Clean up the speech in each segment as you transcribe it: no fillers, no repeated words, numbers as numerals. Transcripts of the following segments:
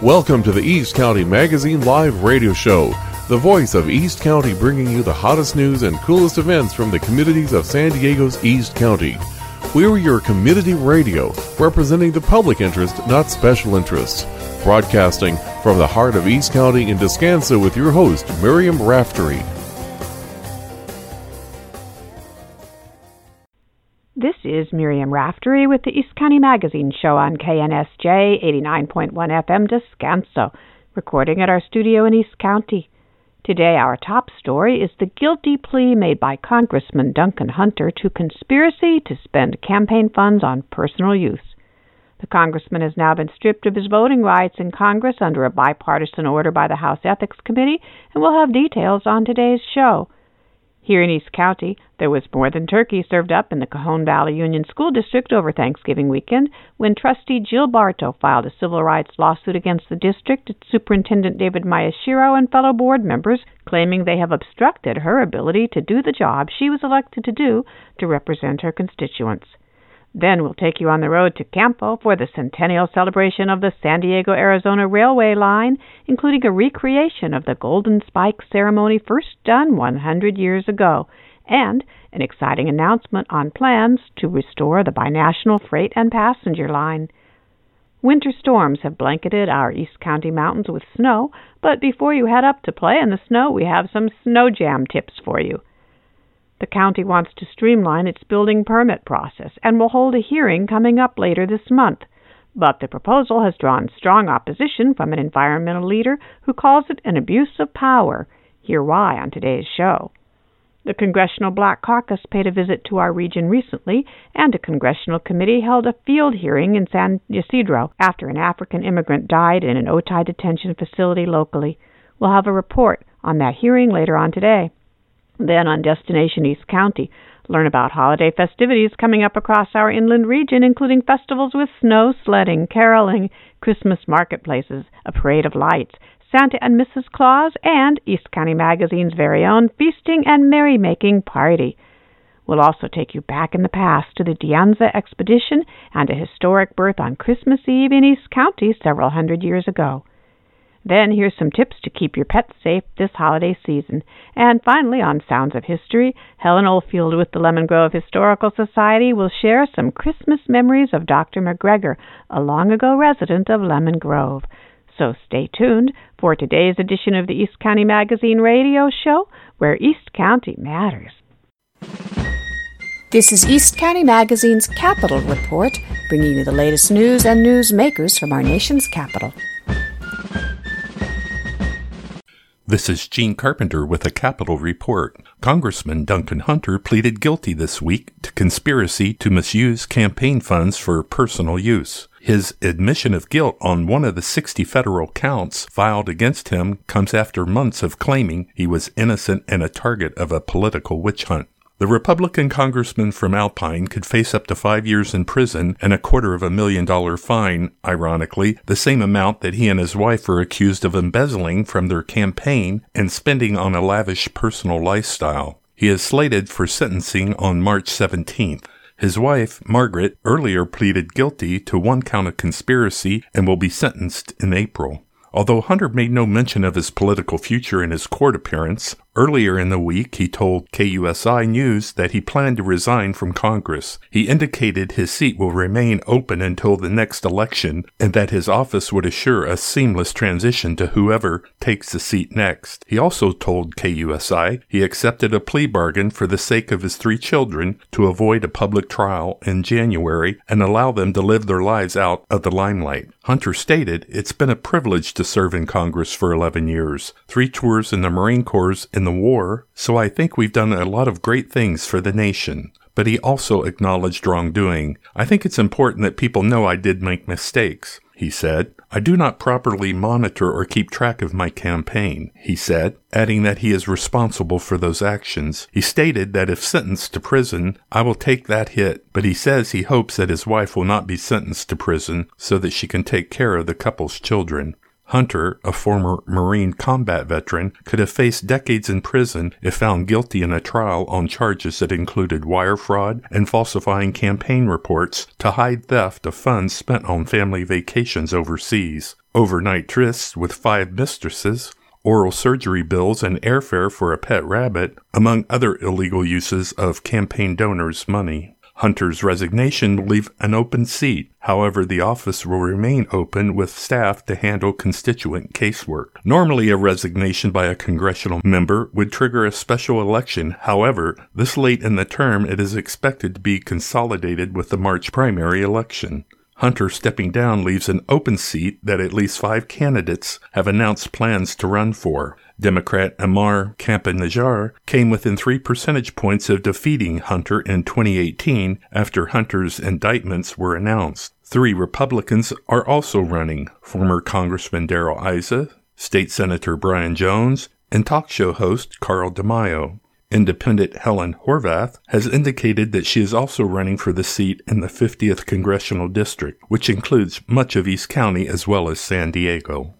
Welcome to the East County Magazine Live Radio Show, the voice of East County, bringing you the hottest news and coolest events from the communities of San Diego's East County. We're your community radio, representing the public interest, not special interests. Broadcasting from the heart of East County in Descanso with your host, Miriam Raftery. This is Miriam Raftery with the East County Magazine Show on KNSJ 89.1 FM Descanso, recording at our studio in East County. Today our top story is the guilty plea made by Congressman Duncan Hunter to conspiracy to spend campaign funds on personal use. The congressman has now been stripped of his voting rights in Congress under a bipartisan order by the House Ethics Committee, and we'll have details on today's show. Here in East County, there was more than turkey served up in the Cajon Valley Union School District over Thanksgiving weekend when Trustee Jill Bartow filed a civil rights lawsuit against the district, Superintendent David Miyashiro, and fellow board members, claiming they have obstructed her ability to do the job she was elected to do to represent her constituents. Then we'll take you on the road to Campo for the centennial celebration of the San Diego-Arizona Railway line, including a recreation of the Golden Spike ceremony first done 100 years ago, and an exciting announcement on plans to restore the binational freight and passenger line. Winter storms have blanketed our East County mountains with snow, but before you head up to play in the snow, we have some snow jam tips for you. The county wants to streamline its building permit process and will hold a hearing coming up later this month. But the proposal has drawn strong opposition from an environmental leader who calls it an abuse of power. Hear why on today's show. The Congressional Black Caucus paid a visit to our region recently, and a congressional committee held a field hearing in San Ysidro after an African immigrant died in an Otay detention facility locally. We'll have a report on that hearing later on today. Then on Destination East County, learn about holiday festivities coming up across our inland region, including festivals with snow sledding, caroling, Christmas marketplaces, a parade of lights, Santa and Mrs. Claus, and East County Magazine's very own Feasting and Merrymaking Party. We'll also take you back in the past to the Dianza Expedition and a historic birth on Christmas Eve in East County several hundred years ago. Then here's some tips to keep your pets safe this holiday season. And finally, on Sounds of History, Helen Oldfield with the Lemon Grove Historical Society will share some Christmas memories of Dr. McGregor, a long-ago resident of Lemon Grove. So stay tuned for today's edition of the East County Magazine Radio Show, where East County matters. This is East County Magazine's Capital Report, bringing you the latest news and newsmakers from our nation's capital. This is Gene Carpenter with a Capital Report. Congressman Duncan Hunter pleaded guilty this week to conspiracy to misuse campaign funds for personal use. His admission of guilt on one of the 60 federal counts filed against him comes after months of claiming he was innocent and a target of a political witch hunt. The Republican congressman from Alpine could face up to 5 years in prison and $250,000 fine, ironically, the same amount that he and his wife were accused of embezzling from their campaign and spending on a lavish personal lifestyle. He is slated for sentencing on March 17th. His wife, Margaret, earlier pleaded guilty to one count of conspiracy and will be sentenced in April. Although Hunter made no mention of his political future in his court appearance, earlier in the week he told KUSI News that he planned to resign from Congress. He indicated his seat will remain open until the next election and that his office would assure a seamless transition to whoever takes the seat next. He also told KUSI he accepted a plea bargain for the sake of his 3 children to avoid a public trial in January and allow them to live their lives out of the limelight. Hunter stated, "It's been a privilege to serve in Congress for 11 years, 3 tours in the Marine Corps in the war, so I think we've done a lot of great things for the nation." But he also acknowledged wrongdoing. "I think it's important that people know I did make mistakes," he said. "I do not properly monitor or keep track of my campaign," he said, adding that he is responsible for those actions. He stated that if sentenced to prison, I will take that hit, but he says he hopes that his wife will not be sentenced to prison so that she can take care of the couple's children. Hunter, a former Marine combat veteran, could have faced decades in prison if found guilty in a trial on charges that included wire fraud and falsifying campaign reports to hide theft of funds spent on family vacations overseas, overnight trysts with 5 mistresses, oral surgery bills, and airfare for a pet rabbit, among other illegal uses of campaign donors' money. Hunter's resignation will leave an open seat. However, the office will remain open with staff to handle constituent casework. Normally, a resignation by a congressional member would trigger a special election. However, this late in the term, it is expected to be consolidated with the March primary election. Hunter stepping down leaves an open seat that at least 5 candidates have announced plans to run for. Democrat Amar Campa-Najjar came within 3 percentage points of defeating Hunter in 2018 after Hunter's indictments were announced. 3 Republicans are also running: former Congressman Darrell Issa, State Senator Brian Jones, and talk show host Carl DeMaio. Independent Helen Horvath has indicated that she is also running for the seat in the 50th Congressional District, which includes much of East County as well as San Diego.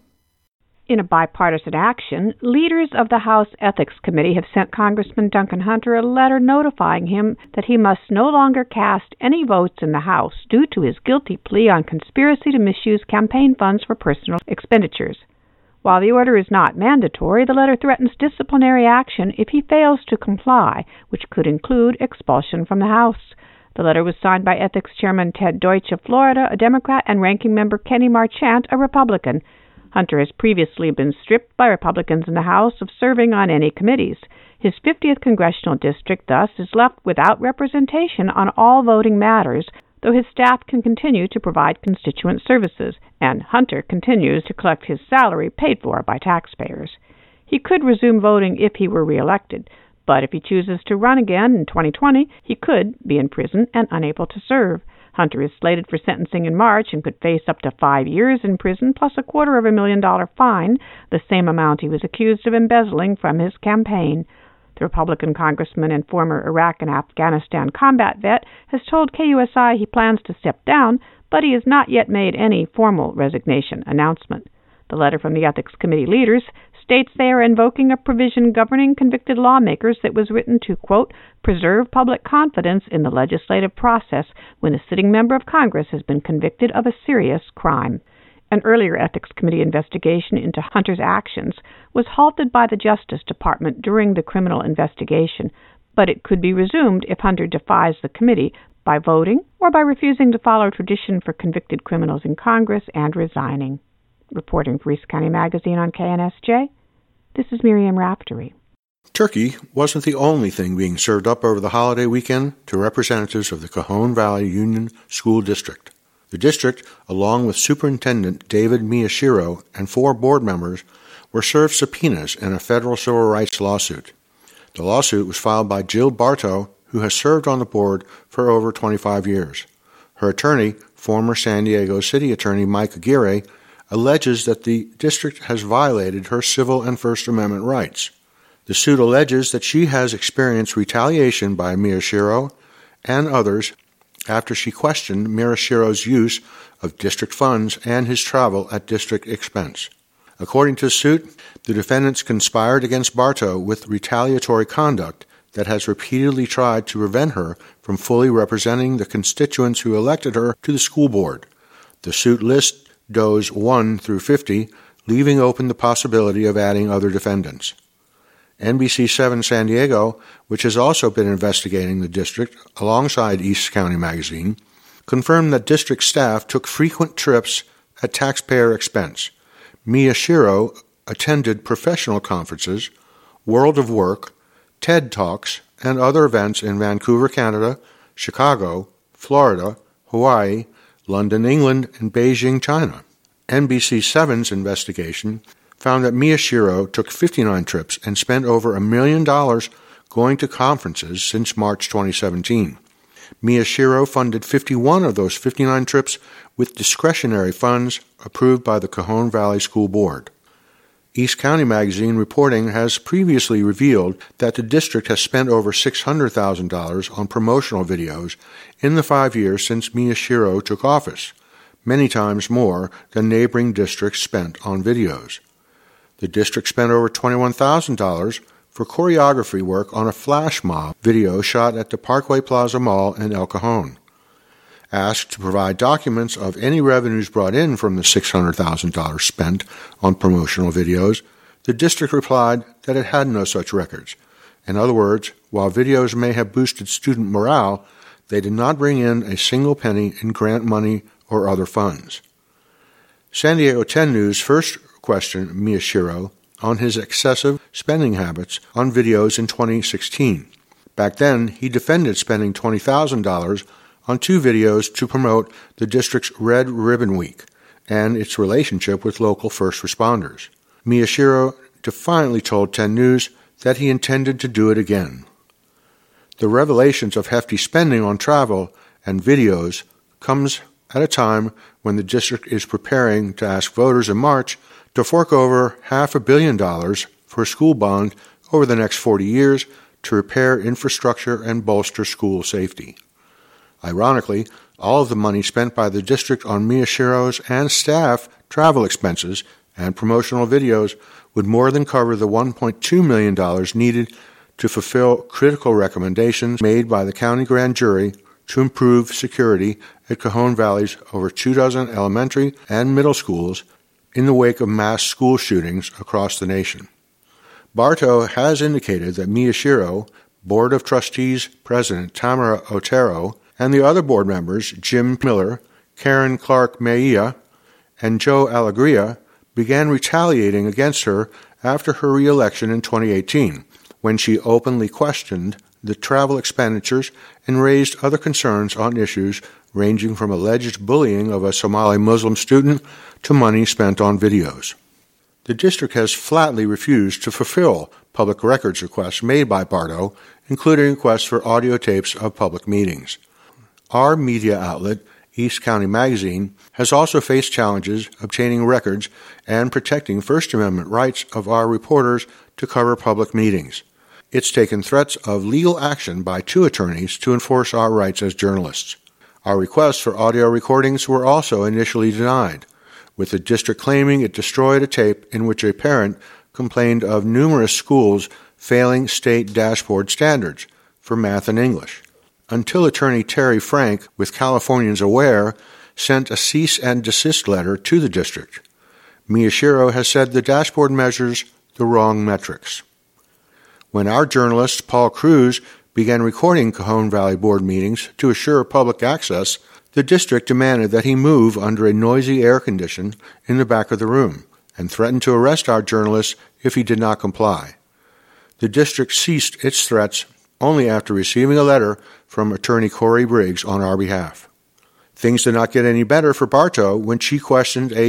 In a bipartisan action, leaders of the House Ethics Committee have sent Congressman Duncan Hunter a letter notifying him that he must no longer cast any votes in the House due to his guilty plea on conspiracy to misuse campaign funds for personal expenditures. While the order is not mandatory, the letter threatens disciplinary action if he fails to comply, which could include expulsion from the House. The letter was signed by Ethics Chairman Ted Deutsch of Florida, a Democrat, and Ranking Member Kenny Marchant, a Republican. Hunter has previously been stripped by Republicans in the House of serving on any committees. His 50th congressional district, thus, is left without representation on all voting matters, though his staff can continue to provide constituent services, and Hunter continues to collect his salary paid for by taxpayers. He could resume voting if he were reelected, but if he chooses to run again in 2020, he could be in prison and unable to serve. Hunter is slated for sentencing in March and could face up to 5 years in prison plus a $250,000 fine, the same amount he was accused of embezzling from his campaign. The Republican congressman and former Iraq and Afghanistan combat vet has told KUSI he plans to step down, but he has not yet made any formal resignation announcement. The letter from the Ethics Committee leaders states they are invoking a provision governing convicted lawmakers that was written to, quote, preserve public confidence in the legislative process when a sitting member of Congress has been convicted of a serious crime. An earlier Ethics Committee investigation into Hunter's actions was halted by the Justice Department during the criminal investigation, but it could be resumed if Hunter defies the committee by voting or by refusing to follow tradition for convicted criminals in Congress and resigning. Reporting for East County Magazine on KNSJ, this is Miriam Raftery. Turkey wasn't the only thing being served up over the holiday weekend to representatives of the Cajon Valley Union School District. The district, along with Superintendent David Miyashiro and 4 board members, were served subpoenas in a federal civil rights lawsuit. The lawsuit was filed by Jill Bartow, who has served on the board for over 25 years. Her attorney, former San Diego City Attorney Mike Aguirre, alleges that the district has violated her civil and First Amendment rights. The suit alleges that she has experienced retaliation by Miyashiro and others after she questioned Miyashiro's use of district funds and his travel at district expense. According to the suit, the defendants conspired against Bartow with retaliatory conduct that has repeatedly tried to prevent her from fully representing the constituents who elected her to the school board. The suit lists does 1 through 50, leaving open the possibility of adding other defendants. NBC7 San Diego, which has also been investigating the district alongside East County Magazine, confirmed that district staff took frequent trips at taxpayer expense. Miyashiro attended professional conferences, World of Work, TED Talks, and other events in Vancouver, Canada, Chicago, Florida, Hawaii, London, England, and Beijing, China. NBC7's investigation found that Miyashiro took 59 trips and spent over $1 million going to conferences since March 2017. Miyashiro funded 51 of those 59 trips with discretionary funds approved by the Cajon Valley School Board. East County Magazine reporting has previously revealed that the district has spent over $600,000 on promotional videos in the 5 years since Miyashiro took office. many times more than neighboring districts spent on videos. The district spent over $21,000 for choreography work on a flash mob video shot at the Parkway Plaza Mall in El Cajon. Asked to provide documents of any revenues brought in from the $600,000 spent on promotional videos, the district replied that it had no such records. In other words, while videos may have boosted student morale, they did not bring in a single penny in grant money or other funds. San Diego 10 News first questioned Miyashiro on his excessive spending habits on videos in 2016. Back then, he defended spending $20,000 on 2 videos to promote the district's Red Ribbon Week and its relationship with local first responders. Miyashiro defiantly told 10 News that he intended to do it again. The revelations of hefty spending on travel and videos comes at a time when the district is preparing to ask voters in March to fork over $500 million for a school bond over the next 40 years to repair infrastructure and bolster school safety. Ironically, all of the money spent by the district on Miyashiro's and staff travel expenses and promotional videos would more than cover the $1.2 million needed to fulfill critical recommendations made by the county grand jury to improve security at Cajon Valley's over 24 elementary and middle schools in the wake of mass school shootings across the nation. Bartow has indicated that Miyashiro, Board of Trustees President Tamara Otero, and the other board members, Jim Miller, Karen Clark Maia, and Joe Alegria, began retaliating against her after her re-election in 2018, when she openly questioned the travel expenditures and raised other concerns on issues ranging from alleged bullying of a Somali Muslim student to money spent on videos. The district has flatly refused to fulfill public records requests made by Bartow, including requests for audio tapes of public meetings. Our media outlet, East County Magazine, has also faced challenges obtaining records and protecting First Amendment rights of our reporters to cover public meetings. It's taken threats of legal action by 2 attorneys to enforce our rights as journalists. Our requests for audio recordings were also initially denied, with the district claiming it destroyed a tape in which a parent complained of numerous schools failing state dashboard standards for math and English, until attorney Terry Frank, with Californians Aware, sent a cease and desist letter to the district. Miyashiro has said the dashboard measures the wrong metrics. When our journalist, Paul Cruz, began recording Cajon Valley board meetings to assure public access, the district demanded that he move under a noisy air condition in the back of the room and threatened to arrest our journalist if he did not comply. The district ceased its threats only after receiving a letter from attorney Corey Briggs on our behalf. Things did not get any better for Bartow when she questioned a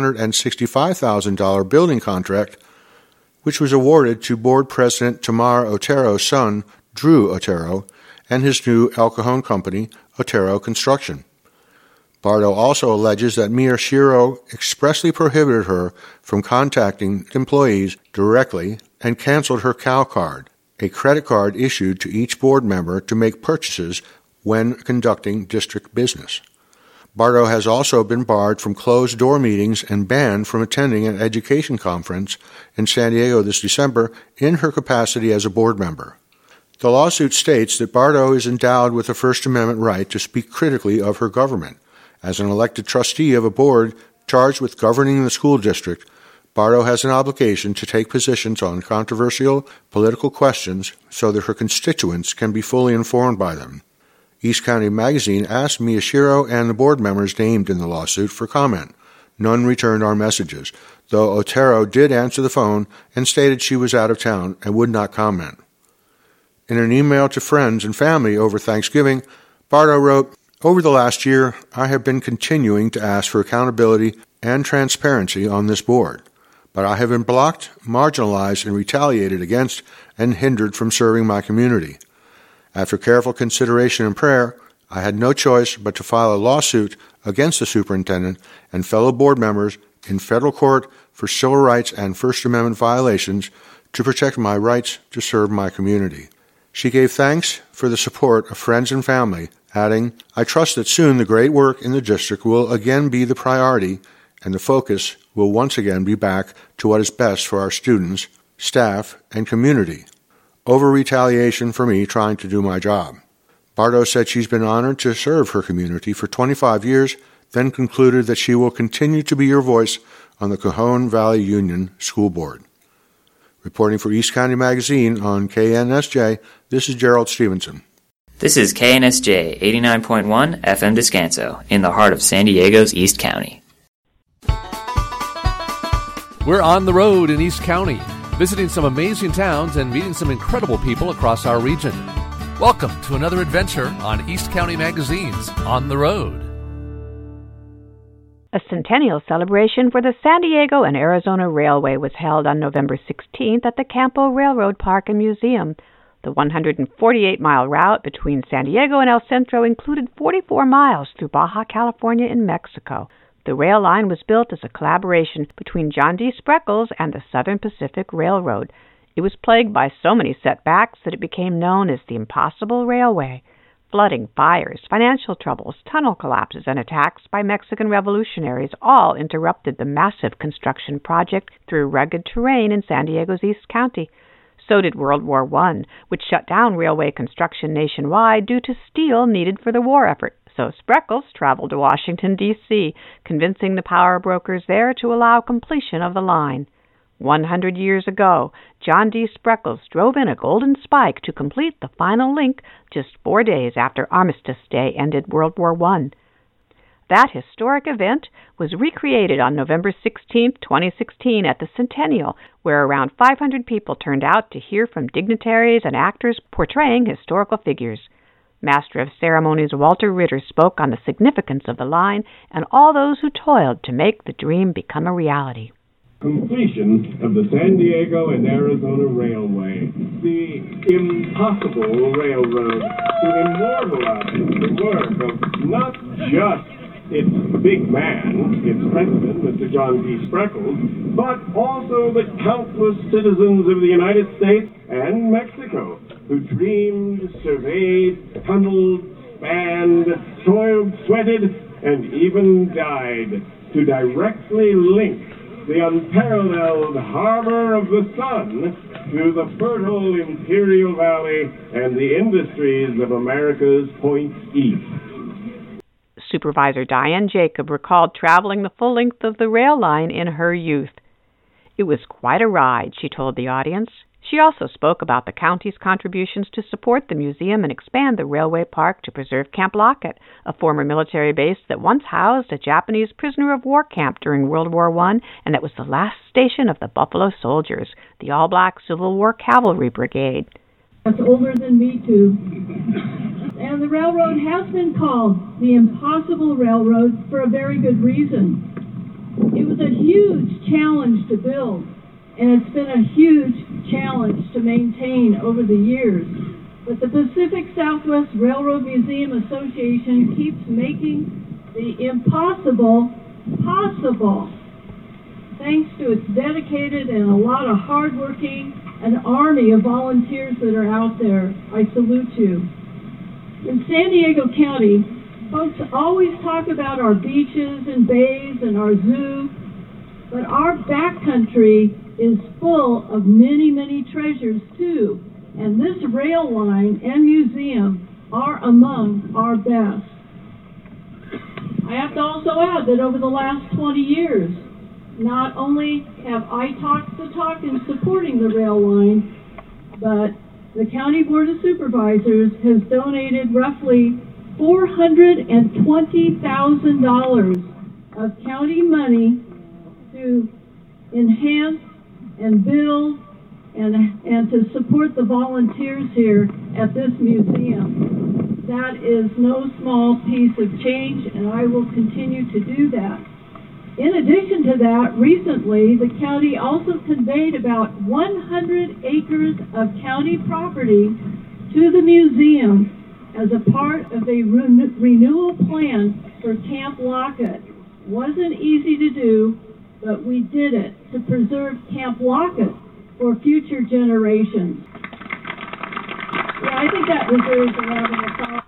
$665,000 building contract which was awarded to Board President Tamar Otero's son, Drew Otero, and his new El Cajon company, Otero Construction. Bartow also alleges that Miyashiro expressly prohibited her from contacting employees directly and canceled her CAL card, a credit card issued to each board member to make purchases when conducting district business. Bartow has also been barred from closed-door meetings and banned from attending an education conference in San Diego this December in her capacity as a board member. The lawsuit states that Bartow is endowed with a First Amendment right to speak critically of her government. As an elected trustee of a board charged with governing the school district, Bartow has an obligation to take positions on controversial political questions so that her constituents can be fully informed by them. East County Magazine asked Miyashiro and the board members named in the lawsuit for comment. None returned our messages, though Otero did answer the phone and stated she was out of town and would not comment. In an email to friends and family over Thanksgiving, Bartow wrote, "Over the last year, I have been continuing to ask for accountability and transparency on this board, but I have been blocked, marginalized, and retaliated against and hindered from serving my community. After careful consideration and prayer, I had no choice but to file a lawsuit against the superintendent and fellow board members in federal court for civil rights and First Amendment violations to protect my rights to serve my community." She gave thanks for the support of friends and family adding, "I trust that soon the great work in the district will again be the priority and the focus will once again be back to what is best for our students, staff, and community. Over retaliation for me trying to do my job." Bardo said she's been honored to serve her community for 25 years, then concluded that she will continue to be your voice on the Cajon Valley Union School Board. Reporting for East County Magazine on KNSJ, this is Gerald Stevenson. This is KNSJ 89.1 FM Descanso, in the heart of San Diego's East County. We're on the road in East County, visiting some amazing towns and meeting some incredible people across our region. Welcome to another adventure on East County Magazine's On the Road. A centennial celebration for the San Diego and Arizona Railway was held on November 16th at the Campo Railroad Park and Museum. The 148-mile route between San Diego and El Centro included 44 miles through Baja California in Mexico. The rail line was built as a collaboration between John D. Spreckels and the Southern Pacific Railroad. It was plagued by so many setbacks that it became known as the Impossible Railway. Flooding, fires, financial troubles, tunnel collapses, and attacks by Mexican revolutionaries all interrupted the massive construction project through rugged terrain in San Diego's East County. So did World War I, which shut down railway construction nationwide due to steel needed for the war effort. So Spreckels traveled to Washington, D.C., convincing the power brokers there to allow completion of the line. 100 years ago, John D. Spreckels drove in a golden spike to complete the final link just 4 days after Armistice Day ended World War I. That historic event was recreated on November 16, 2016 at the Centennial, where around 500 people turned out to hear from dignitaries and actors portraying historical figures. Master of Ceremonies Walter Ritter spoke on the significance of the line and all those who toiled to make the dream become a reality. Completion of the San Diego and Arizona Railway, the impossible railroad, to immortalize the work of not just its big man, its president, Mr. John D. Spreckels, but also the countless citizens of the United States and Mexico who dreamed, surveyed, tunneled, spanned, toiled, sweated, and even died to directly link the unparalleled harbor of the sun to the fertile Imperial Valley and the industries of America's points east. Supervisor Diane Jacob recalled traveling the full length of the rail line in her youth. It was quite a ride, she told the audience. She also spoke about the county's contributions to support the museum and expand the railway park to preserve Camp Lockett, a former military base that once housed a Japanese prisoner of war camp during World War I, and that was the last station of the Buffalo Soldiers, the all-black Civil War Cavalry Brigade. That's older than me, too. And the railroad has been called the Impossible Railroad for a very good reason. It was a huge challenge to build, and it's been a huge challenge to maintain over the years. But the Pacific Southwest Railroad Museum Association keeps making the impossible possible. Thanks to its dedicated and a lot of hardworking, an army of volunteers that are out there, I salute you. In San Diego County, folks always talk about our beaches and bays and our zoo, but our backcountry is full of many, many treasures too, and this rail line and museum are among our best. I have to also add that over the last 20 years, not only have I talked the talk in supporting the rail line, but the County Board of Supervisors has donated roughly $420,000 of county money to enhance and build and to support the volunteers here at this museum. That is no small piece of change, and I will continue to do that. In addition to that, recently the county also conveyed about 100 acres of county property to the museum as a part of a renewal plan for Camp Lockett. Wasn't easy to do, but we did it to preserve Camp Lockett for future generations. Yeah, I think that deserves a round of applause.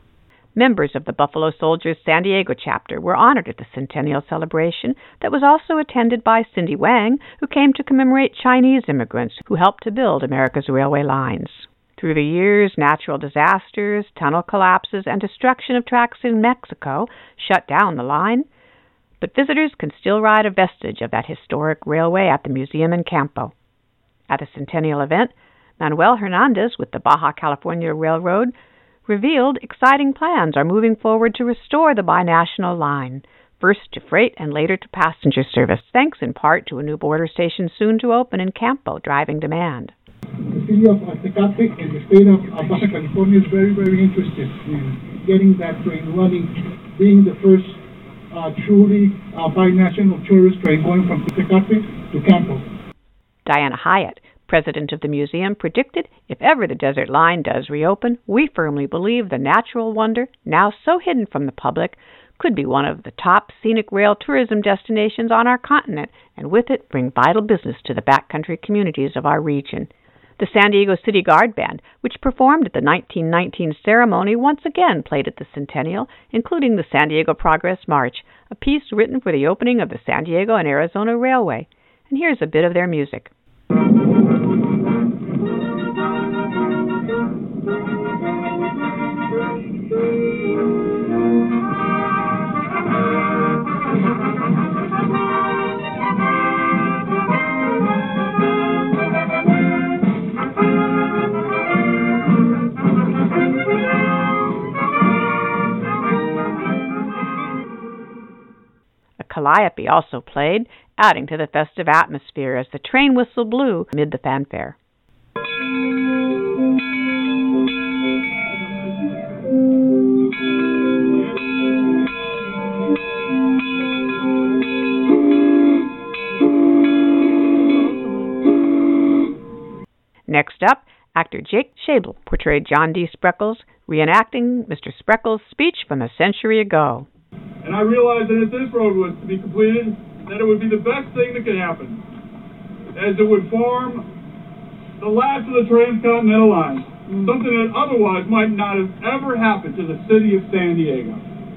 Members of the Buffalo Soldiers San Diego chapter were honored at the centennial celebration that was also attended by Cindy Wang, who came to commemorate Chinese immigrants who helped to build America's railway lines. Through the years, natural disasters, tunnel collapses, and destruction of tracks in Mexico shut down the line, but visitors can still ride a vestige of that historic railway at the museum in Campo. At a centennial event, Manuel Hernandez with the Baja California Railroad revealed exciting plans are moving forward to restore the binational line, first to freight and later to passenger service, thanks in part to a new border station soon to open in Campo, driving demand. The city of Tecate and the state of Baja California is very, very interested in getting that train running, being the first truly binational tourist train going from Tecate to Campo. Diana Hyatt, president of the museum, predicted if ever the desert line does reopen, we firmly believe the natural wonder, now so hidden from the public, could be one of the top scenic rail tourism destinations on our continent, and with it bring vital business to the backcountry communities of our region. The San Diego City Guard Band, which performed at the 1919 ceremony, once again played at the Centennial, including the San Diego Progress March, a piece written for the opening of the San Diego and Arizona Railway. And here's a bit of their music. Calliope also played, adding to the festive atmosphere as the train whistle blew amid the fanfare. Next up, actor Jake Schabel portrayed John D. Spreckles, reenacting Mr. Spreckles' speech from a century ago. And I realized that if this road was to be completed, that it would be the best thing that could happen, as it would form the last of the transcontinental line, something that otherwise might not have ever happened to the city of San Diego.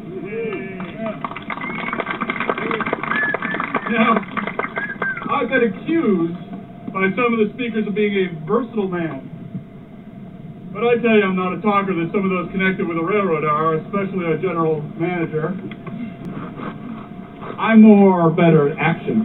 Now, I've been accused by some of the speakers of being a versatile man. But I tell you, I'm not a talker that some of those connected with the railroad are, especially a general manager. I'm more better at action.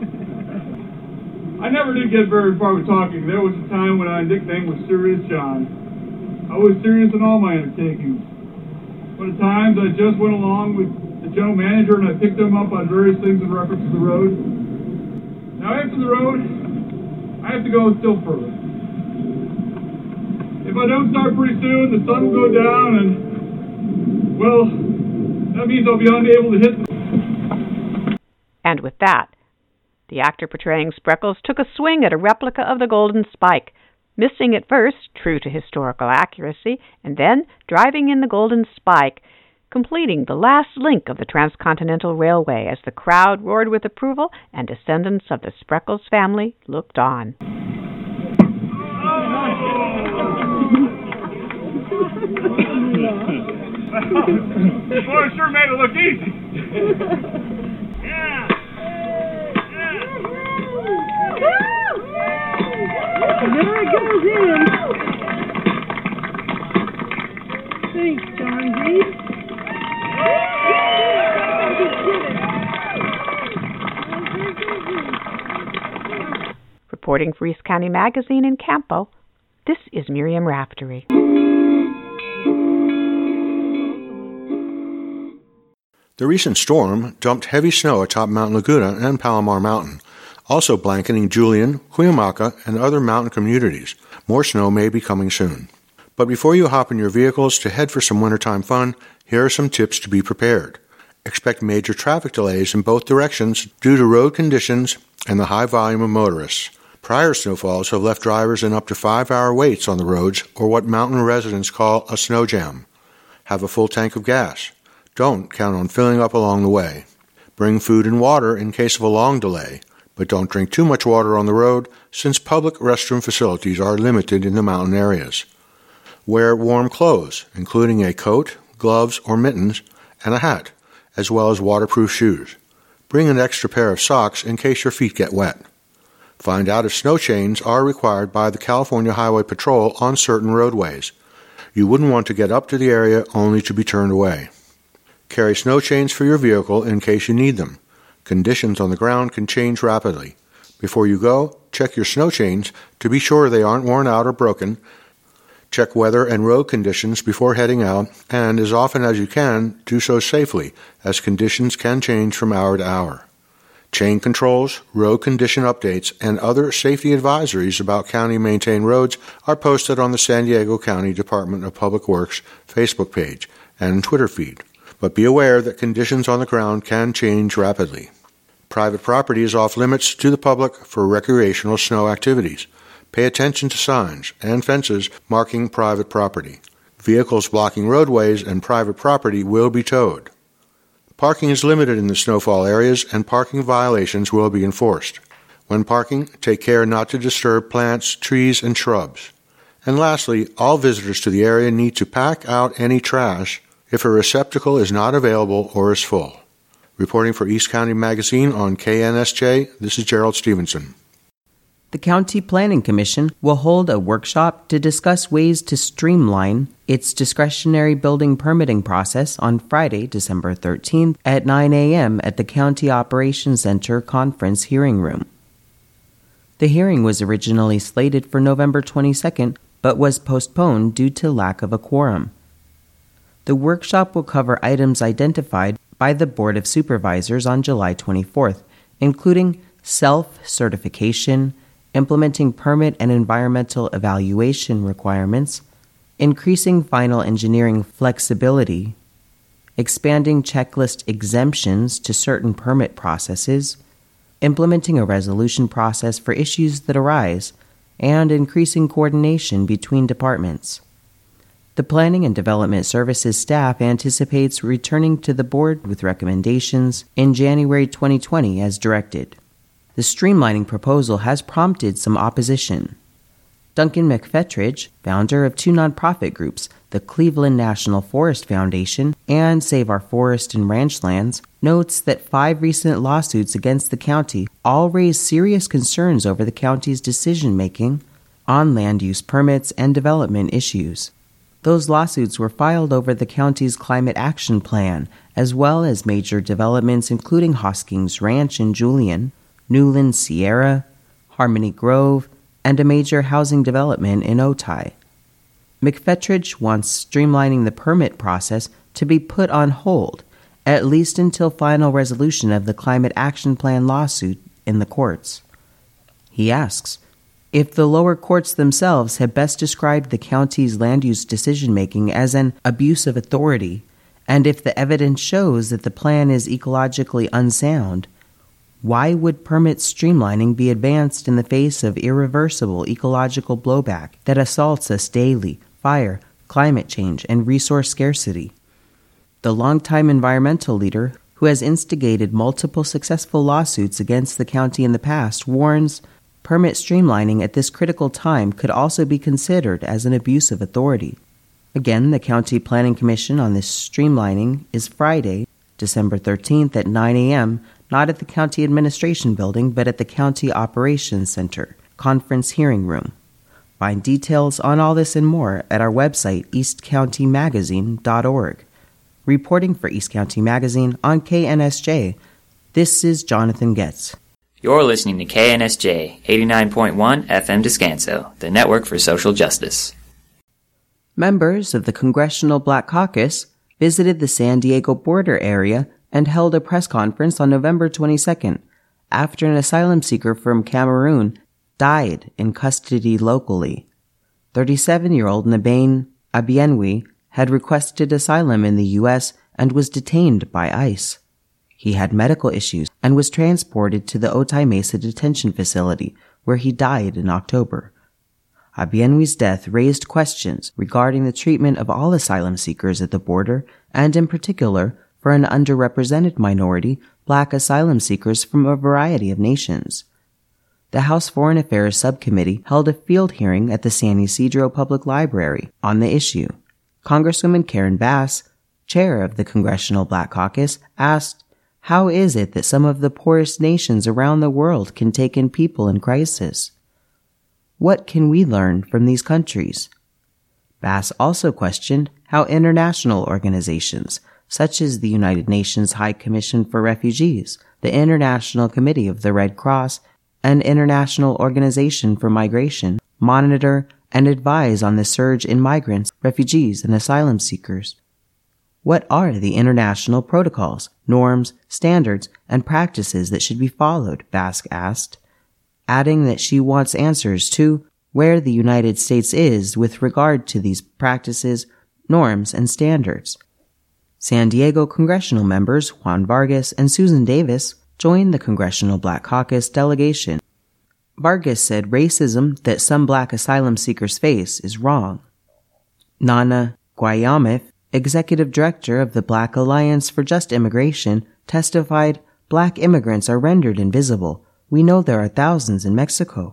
I never did get very far with talking. There was a time when my nickname was Serious John. I was serious in all my undertakings. But at times I just went along with the general manager and I picked them up on various things in reference to the road. Now after the road, I have to go still further. If I don't start pretty soon, the sun will go down and, well, that means I'll be unable to hit the... And with that, the actor portraying Spreckles took a swing at a replica of the Golden Spike, missing at first, true to historical accuracy, and then driving in the Golden Spike, completing the last link of the Transcontinental Railway as the crowd roared with approval and descendants of the Spreckles family looked on. Boy, it sure made it look easy. There it goes in. Thanks, John D. Reporting for East County Magazine in Campo, this is Miriam Raftery. The recent storm dumped heavy snow atop Mount Laguna and Palomar Mountain, also blanketing Julian, Cuyamaca, and other mountain communities. More snow may be coming soon. But before you hop in your vehicles to head for some wintertime fun, here are some tips to be prepared. Expect major traffic delays in both directions due to road conditions and the high volume of motorists. Prior snowfalls have left drivers in up to 5-hour waits on the roads, or what mountain residents call a snow jam. Have a full tank of gas. Don't count on filling up along the way. Bring food and water in case of a long delay, but don't drink too much water on the road since public restroom facilities are limited in the mountain areas. Wear warm clothes, including a coat, gloves or mittens, and a hat, as well as waterproof shoes. Bring an extra pair of socks in case your feet get wet. Find out if snow chains are required by the California Highway Patrol on certain roadways. You wouldn't want to get up to the area only to be turned away. Carry snow chains for your vehicle in case you need them. Conditions on the ground can change rapidly. Before you go, check your snow chains to be sure they aren't worn out or broken. Check weather and road conditions before heading out, and as often as you can, do so safely, as conditions can change from hour to hour. Chain controls, road condition updates, and other safety advisories about county-maintained roads are posted on the San Diego County Department of Public Works Facebook page and Twitter feed. But be aware that conditions on the ground can change rapidly. Private property is off limits to the public for recreational snow activities. Pay attention to signs and fences marking private property. Vehicles blocking roadways and private property will be towed. Parking is limited in the snowfall areas, and parking violations will be enforced. When parking, take care not to disturb plants, trees, and shrubs. And lastly, all visitors to the area need to pack out any trash if a receptacle is not available or is full. Reporting for East County Magazine on KNSJ, this is Gerald Stevenson. The County Planning Commission will hold a workshop to discuss ways to streamline its discretionary building permitting process on Friday, December 13th at 9 a.m. at the County Operations Center Conference Hearing Room. The hearing was originally slated for November 22nd, but was postponed due to lack of a quorum. The workshop will cover items identified by the Board of Supervisors on July 24th, including self-certification, implementing permit and environmental evaluation requirements, increasing final engineering flexibility, expanding checklist exemptions to certain permit processes, implementing a resolution process for issues that arise, and increasing coordination between departments. The Planning and Development Services staff anticipates returning to the board with recommendations in January 2020 as directed. The streamlining proposal has prompted some opposition. Duncan McFetridge, founder of two nonprofit groups, the Cleveland National Forest Foundation and Save Our Forest and Ranchlands, notes that 5 recent lawsuits against the county all raise serious concerns over the county's decision-making on land use permits and development issues. Those lawsuits were filed over the county's climate action plan, as well as major developments including Hoskins Ranch in Julian, Newland Sierra, Harmony Grove, and a major housing development in Otay. McFetridge wants streamlining the permit process to be put on hold, at least until final resolution of the Climate Action Plan lawsuit in the courts. He asks, if the lower courts themselves have best described the county's land use decision-making as an abuse of authority, and if the evidence shows that the plan is ecologically unsound, why would permit streamlining be advanced in the face of irreversible ecological blowback that assaults us daily, fire, climate change, and resource scarcity? The longtime environmental leader, who has instigated multiple successful lawsuits against the county in the past, warns permit streamlining at this critical time could also be considered as an abuse of authority. Again, the County Planning Commission on this streamlining is Friday, December 13th at 9 a.m., not at the County Administration Building, but at the County Operations Center, Conference Hearing Room. Find details on all this and more at our website, eastcountymagazine.org. Reporting for East County Magazine on KNSJ, this is Jonathan Getz. You're listening to KNSJ 89.1 FM Descanso, the network for social justice. Members of the Congressional Black Caucus visited the San Diego border area and held a press conference on November 22nd after an asylum seeker from Cameroon died in custody locally. 37-year-old Nabane Abienwi had requested asylum in the U.S. and was detained by ICE. He had medical issues and was transported to the Otay Mesa detention facility, where he died in October. Abienwi's death raised questions regarding the treatment of all asylum seekers at the border, and in particular, for an underrepresented minority, Black asylum seekers from a variety of nations. The House Foreign Affairs Subcommittee held a field hearing at the San Ysidro Public Library on the issue. Congresswoman Karen Bass, chair of the Congressional Black Caucus, asked, "How is it that some of the poorest nations around the world can take in people in crisis? What can we learn from these countries?" Bass also questioned how international organizations, such as the United Nations High Commission for Refugees, the International Committee of the Red Cross, and International Organization for Migration, monitor and advise on the surge in migrants, refugees, and asylum seekers. What are the international protocols, norms, standards, and practices that should be followed? Bass asked, adding that she wants answers to where the United States is with regard to these practices, norms, and standards. San Diego congressional members Juan Vargas and Susan Davis joined the Congressional Black Caucus delegation. Vargas said racism that some black asylum seekers face is wrong. Nana Guayamith, executive director of the Black Alliance for Just Immigration, testified, "Black immigrants are rendered invisible. We know there are thousands in Mexico."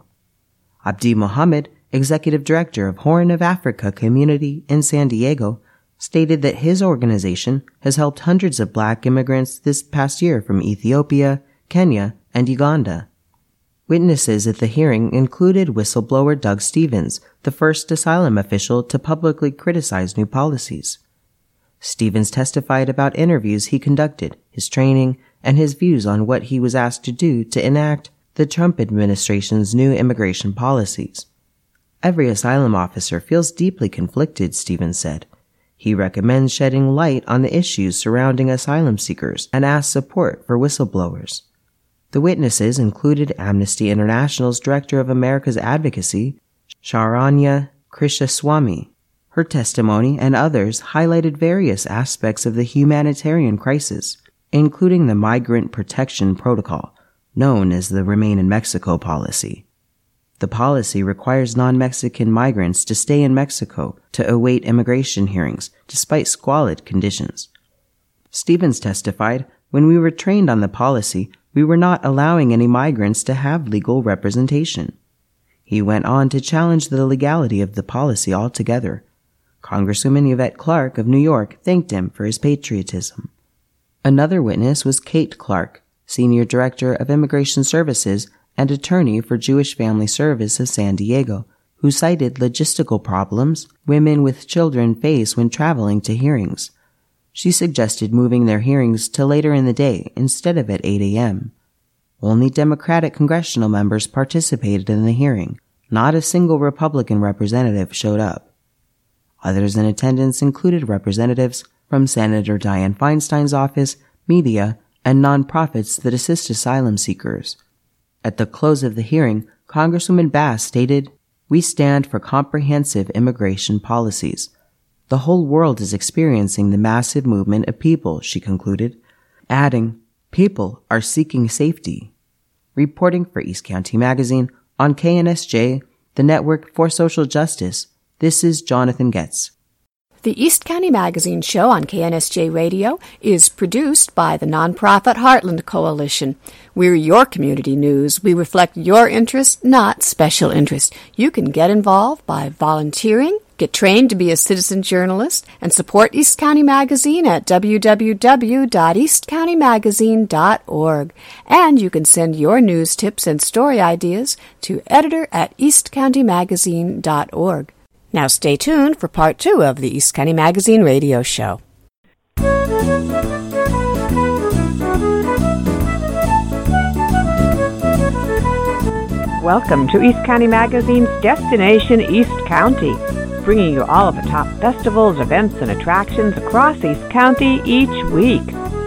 Abdi Mohammed, executive director of Horn of Africa Community in San Diego, stated that his organization has helped hundreds of black immigrants this past year from Ethiopia, Kenya, and Uganda. Witnesses at the hearing included whistleblower Doug Stevens, the first asylum official to publicly criticize new policies. Stevens testified about interviews he conducted, his training, and his views on what he was asked to do to enact the Trump administration's new immigration policies. "Every asylum officer feels deeply conflicted," Stevens said. He recommends shedding light on the issues surrounding asylum seekers and asks support for whistleblowers. The witnesses included Amnesty International's Director of America's Advocacy, Sharanya Krishnaswamy. Her testimony and others highlighted various aspects of the humanitarian crisis, including the Migrant Protection Protocol, known as the Remain in Mexico policy. The policy requires non-Mexican migrants to stay in Mexico to await immigration hearings, despite squalid conditions. Stevens testified, "When we were trained on the policy, we were not allowing any migrants to have legal representation." He went on to challenge the legality of the policy altogether. Congresswoman Yvette Clarke of New York thanked him for his patriotism. Another witness was Kate Clark, Senior Director of Immigration Services and attorney for Jewish Family Service of San Diego, who cited logistical problems women with children face when traveling to hearings. She suggested moving their hearings to later in the day instead of at 8 a.m. Only Democratic congressional members participated in the hearing. Not a single Republican representative showed up. Others in attendance included representatives from Senator Dianne Feinstein's office, media, and nonprofits that assist asylum seekers. At the close of the hearing, Congresswoman Bass stated, "We stand for comprehensive immigration policies. The whole world is experiencing the massive movement of people," she concluded, adding, "People are seeking safety." Reporting for East County Magazine on KNSJ, the Network for Social Justice, this is Jonathan Getz. The East County Magazine show on KNSJ Radio is produced by the nonprofit Heartland Coalition. We're your community news. We reflect your interests, not special interests. You can get involved by volunteering, get trained to be a citizen journalist, and support East County Magazine at www.eastcountymagazine.org. And you can send your news tips and story ideas to editor@eastcountymagazine.org. Now stay tuned for part 2 of the East County Magazine radio show. Welcome to East County Magazine's Destination East County, bringing you all of the top festivals, events, and attractions across East County each week.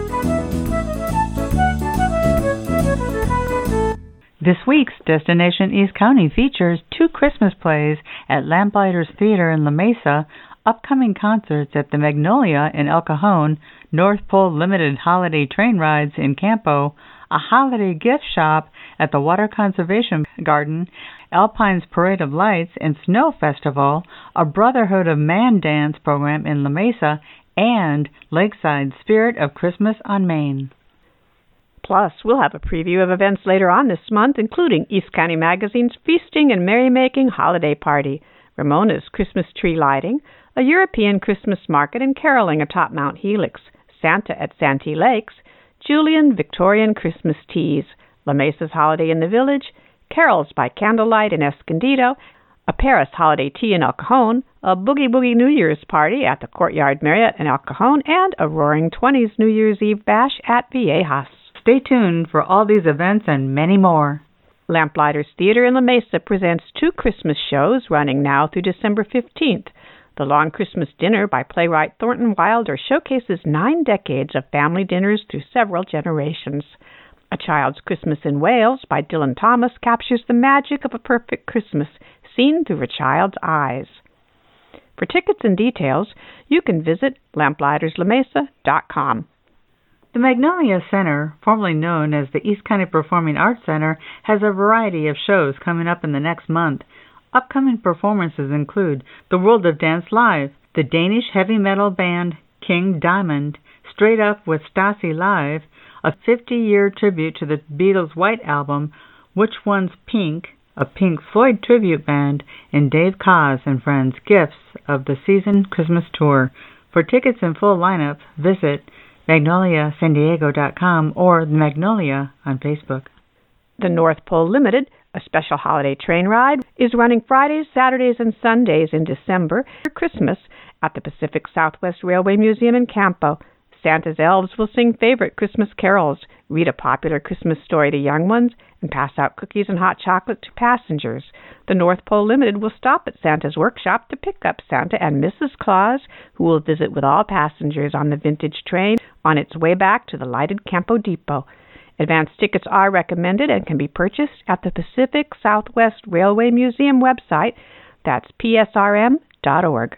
This week's Destination East County features 2 Christmas plays at Lamplighters Theater in La Mesa, upcoming concerts at the Magnolia in El Cajon, North Pole Limited Holiday Train Rides in Campo, a holiday gift shop at the Water Conservation Garden, Alpine's Parade of Lights and Snow Festival, a Brotherhood of Man dance program in La Mesa, and Lakeside Spirit of Christmas on Main. Plus, we'll have a preview of events later on this month, including East County Magazine's Feasting and Merrymaking Holiday Party, Ramona's Christmas Tree Lighting, a European Christmas market and caroling atop Mount Helix, Santa at Santee Lakes, Julian Victorian Christmas teas, La Mesa's Holiday in the Village, carols by candlelight in Escondido, a Paris holiday tea in El Cajon, a Boogie Boogie New Year's party at the Courtyard Marriott in El Cajon, and a Roaring Twenties New Year's Eve bash at Viejas. Stay tuned for all these events and many more. Lamplighters Theater in La Mesa presents 2 Christmas shows running now through December 15th. The Long Christmas Dinner by playwright Thornton Wilder showcases 9 decades of family dinners through several generations. A Child's Christmas in Wales by Dylan Thomas captures the magic of a perfect Christmas seen through a child's eyes. For tickets and details, you can visit lamplighterslaMesa.com. The Magnolia Center, formerly known as the East County Performing Arts Center, has a variety of shows coming up in the next month. Upcoming performances include The World of Dance Live, the Danish heavy metal band King Diamond, Straight Up with Stasi Live, a 50-year tribute to the Beatles' White Album, Which One's Pink, a Pink Floyd tribute band, and Dave Koz and Friends Gifts of the Season Christmas Tour. For tickets and full lineup, visit MagnoliaSanDiego.com or The Magnolia on Facebook. The North Pole Limited, a special holiday train ride, is running Fridays, Saturdays, and Sundays in December for Christmas at the Pacific Southwest Railway Museum in Campo. Santa's elves will sing favorite Christmas carols, read a popular Christmas story to young ones, and pass out cookies and hot chocolate to passengers. The North Pole Limited will stop at Santa's workshop to pick up Santa and Mrs. Claus, who will visit with all passengers on the vintage train on its way back to the lighted Campo Depot. Advance tickets are recommended and can be purchased at the Pacific Southwest Railway Museum website. That's psrm.org.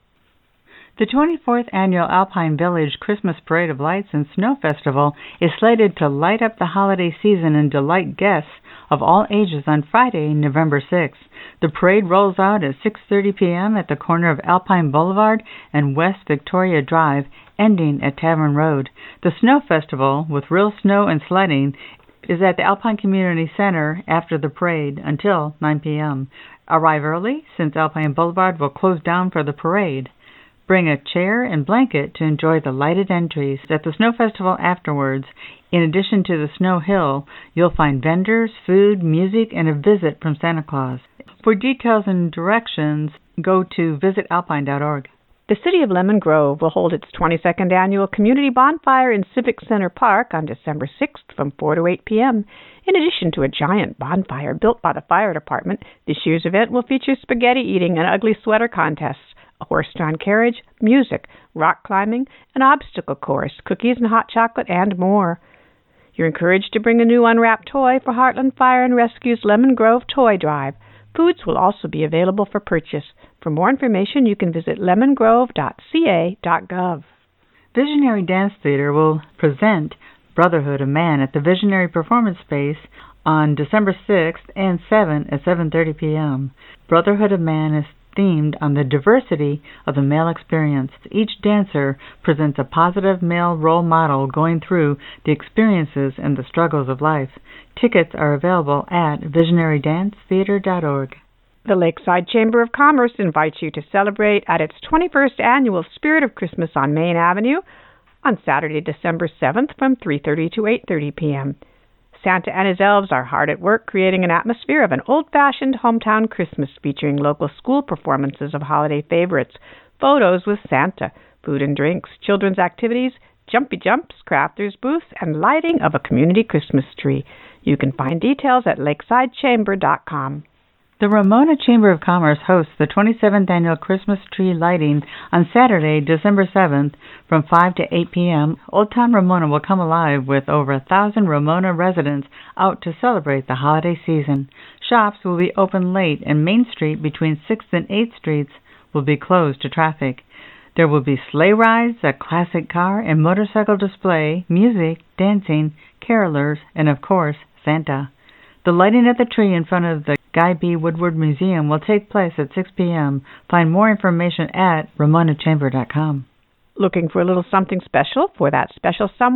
The 24th Annual Alpine Village Christmas Parade of Lights and Snow Festival is slated to light up the holiday season and delight guests of all ages on Friday, November 6th. The parade rolls out at 6:30 p.m. at the corner of Alpine Boulevard and West Victoria Drive, ending at Tavern Road. The Snow Festival, with real snow and sledding, is at the Alpine Community Center after the parade until 9 p.m. Arrive early, since Alpine Boulevard will close down for the parade. Bring a chair and blanket to enjoy the lighted entries at the Snow Festival afterwards. In addition to the Snow Hill, you'll find vendors, food, music, and a visit from Santa Claus. For details and directions, go to visitalpine.org. The City of Lemon Grove will hold its 22nd annual Community Bonfire in Civic Center Park on December 6th from 4 to 8 p.m. In addition to a giant bonfire built by the fire department, this year's event will feature spaghetti eating and ugly sweater contests, a horse-drawn carriage, music, rock climbing, an obstacle course, cookies and hot chocolate, and more. You're encouraged to bring a new unwrapped toy for Heartland Fire and Rescue's Lemon Grove Toy Drive. Foods will also be available for purchase. For more information, you can visit lemongrove.ca.gov. Visionary Dance Theater will present Brotherhood of Man at the Visionary Performance Space on December 6th and 7th at 7:30 p.m. Brotherhood of Man is themed on the diversity of the male experience. Each dancer presents a positive male role model going through the experiences and the struggles of life. Tickets are available at visionarydancetheater.org. The Lakeside Chamber of Commerce invites you to celebrate at its 21st annual Spirit of Christmas on Main Avenue on Saturday, December 7th from 3:30 to 8:30 p.m. Santa and his elves are hard at work creating an atmosphere of an old-fashioned hometown Christmas featuring local school performances of holiday favorites, photos with Santa, food and drinks, children's activities, jumpy jumps, crafters booths, and lighting of a community Christmas tree. You can find details at lakesidechamber.com. The Ramona Chamber of Commerce hosts the 27th Annual Christmas Tree Lighting on Saturday, December 7th from 5 to 8 p.m. Old Town Ramona will come alive with over 1,000 Ramona residents out to celebrate the holiday season. Shops will be open late and Main Street between 6th and 8th Streets will be closed to traffic. There will be sleigh rides, a classic car and motorcycle display, music, dancing, carolers, and of course, Santa. The lighting of the tree in front of the Guy B. Woodward Museum will take place at 6 p.m. Find more information at ramonachamber.com. Looking for a little something special for that special someone?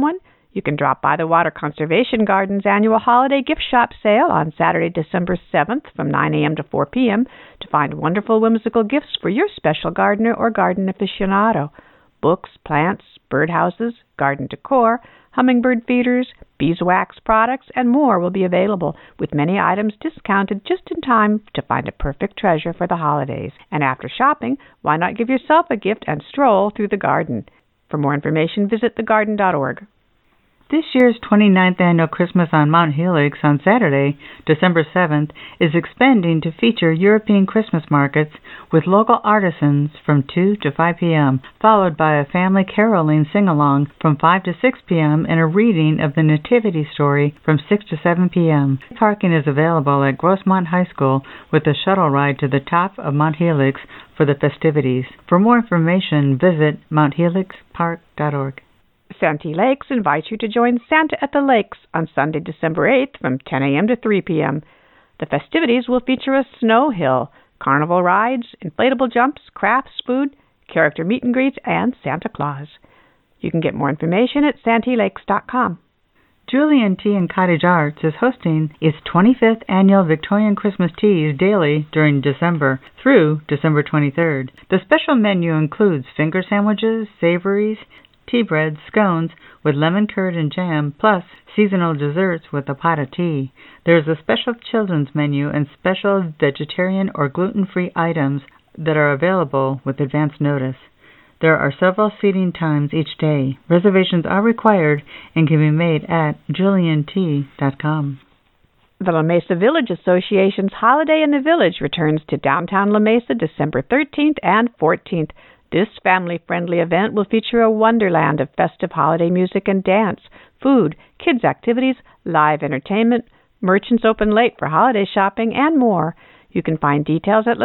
You can drop by the Water Conservation Garden's annual holiday gift shop sale on Saturday, December 7th from 9 a.m. to 4 p.m. to find wonderful whimsical gifts for your special gardener or garden aficionado. Books, plants, birdhouses, garden decor, hummingbird feeders, beeswax products, and more will be available, with many items discounted just in time to find a perfect treasure for the holidays. And after shopping, why not give yourself a gift and stroll through the garden? For more information, visit thegarden.org. This year's 29th Annual Christmas on Mount Helix on Saturday, December 7th, is expanding to feature European Christmas markets with local artisans from 2 to 5 p.m., followed by a family caroling sing-along from 5 to 6 p.m. and a reading of the Nativity story from 6 to 7 p.m. Parking is available at Grossmont High School with a shuttle ride to the top of Mount Helix for the festivities. For more information, visit mounthelixpark.org. Santee Lakes invites you to join Santa at the Lakes on Sunday, December 8th from 10 a.m. to 3 p.m. The festivities will feature a snow hill, carnival rides, inflatable jumps, crafts, food, character meet and greets, and Santa Claus. You can get more information at santeelakes.com. Julian Tea and Cottage Arts is hosting its 25th annual Victorian Christmas Teas daily during December through December 23rd. The special menu includes finger sandwiches, savories, tea breads, scones with lemon curd and jam, plus seasonal desserts with a pot of tea. There is a special children's menu and special vegetarian or gluten-free items that are available with advance notice. There are several seating times each day. Reservations are required and can be made at juliantea.com. The La Mesa Village Association's Holiday in the Village returns to downtown La Mesa December 13th and 14th. This family-friendly event will feature a wonderland of festive holiday music and dance, food, kids' activities, live entertainment, merchants open late for holiday shopping, and more. You can find details at